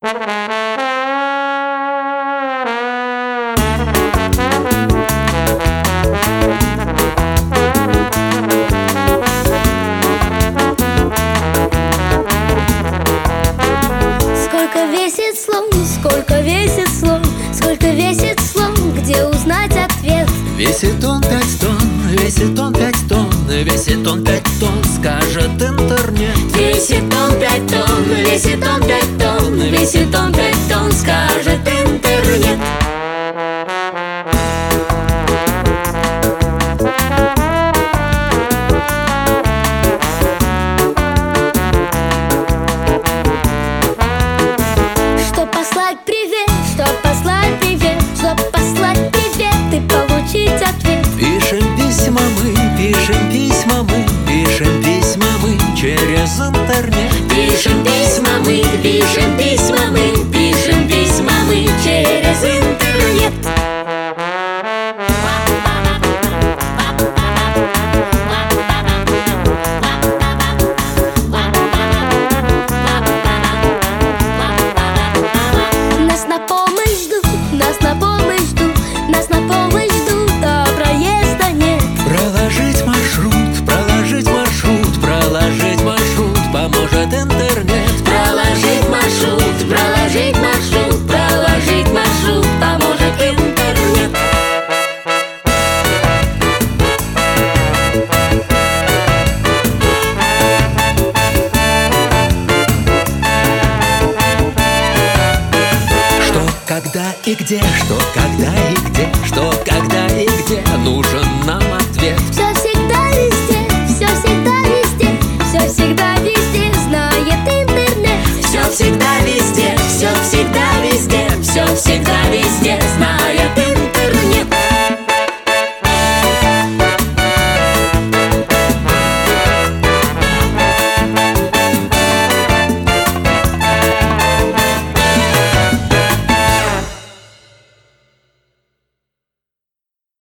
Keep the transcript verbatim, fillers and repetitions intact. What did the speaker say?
Сколько весит слон, сколько весит слон, сколько весит слон, где узнать ответ? Весит он пять тонн, весит он пять тонн, весит он пять тонн, скажет интернет. Весит он пять тонн, весит он пять тонн, весит он пять тонн, скажет интернет. Чтоб послать привет, чтоб послать привет, чтоб послать привет и получить ответ. Пишем письма мы, пишем письма мы, пишем письма мы через интернет. Пишем письма мы, пишем письма мы, пишем письма мы через интернет. Нас на помощь ждут, нас на помощь ждут, нас на помощь ждут, а проезда нет. Проложить маршрут, проложить маршрут, проложить маршрут поможет интернет. Проложить маршрут, проложить маршрут, проложить маршрут поможет интернет. Что, когда и где, что, когда и где, что, когда и где нужен нам ответ. Все всегда везде, все всегда везде, все всегда везде знает интернет. Все всегда везде.